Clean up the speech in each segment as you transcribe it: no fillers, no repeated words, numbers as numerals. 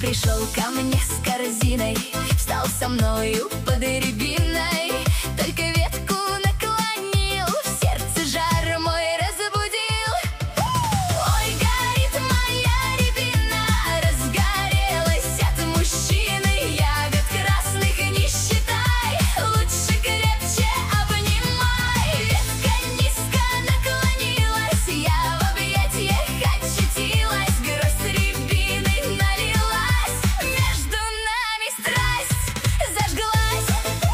пришел ко мне с корзиной, встал со мною под рябиной, только ветку наклонил, в сердце жар мой разбудил. Ой, горит моя рябина, разгорелась от мужчины, ягод красных не считай, лучше крепче обнимай. Ветка низко наклонилась, я в объятиях очутилась, гроздь рябины налилась, между нами страсть зажглась.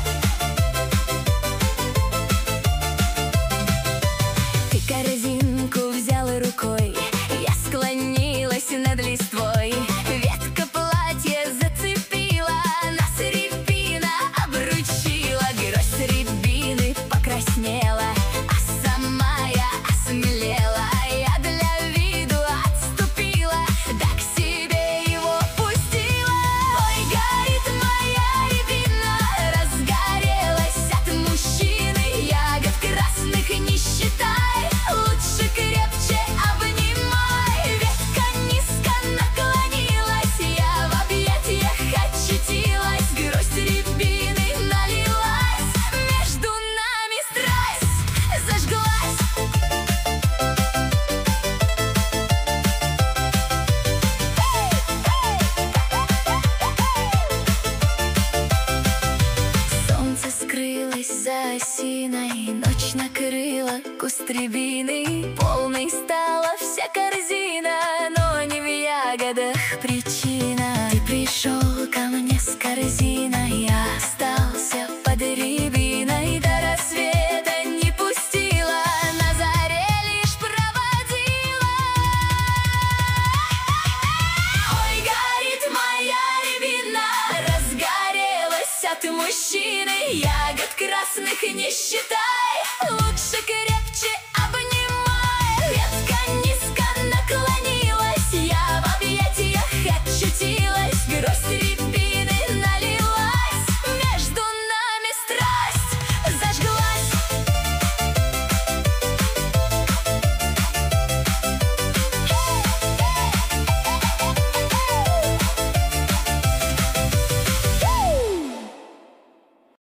Ты корзинку взяла рукой, я склонилась над листвой, ветка платье зацепила, нас рябина обручила, гроздь рябины покраснела, а сама я осмелела, я для виду отступила, да к себе его пустила. Ой, горит моя рябина, разгорелась от мужчины, ягод красных не считай, лучше крепче обнимай. Ветка низко наклонилась, я в объятиях очутилась, гроздь рябины налилась, между нами страсть зажглась. Солнце скрылось за осиной, ночь накрыла куст рябины, полной стала вся корзина, но не в ягодах причина. Ты пришел ко мне с корзиной, я остался под рябиной, до рассвета не пустила, на заре лишь проводила. Ой, горит моя рябина, разгорелась от мужчины, ягод красных не считай,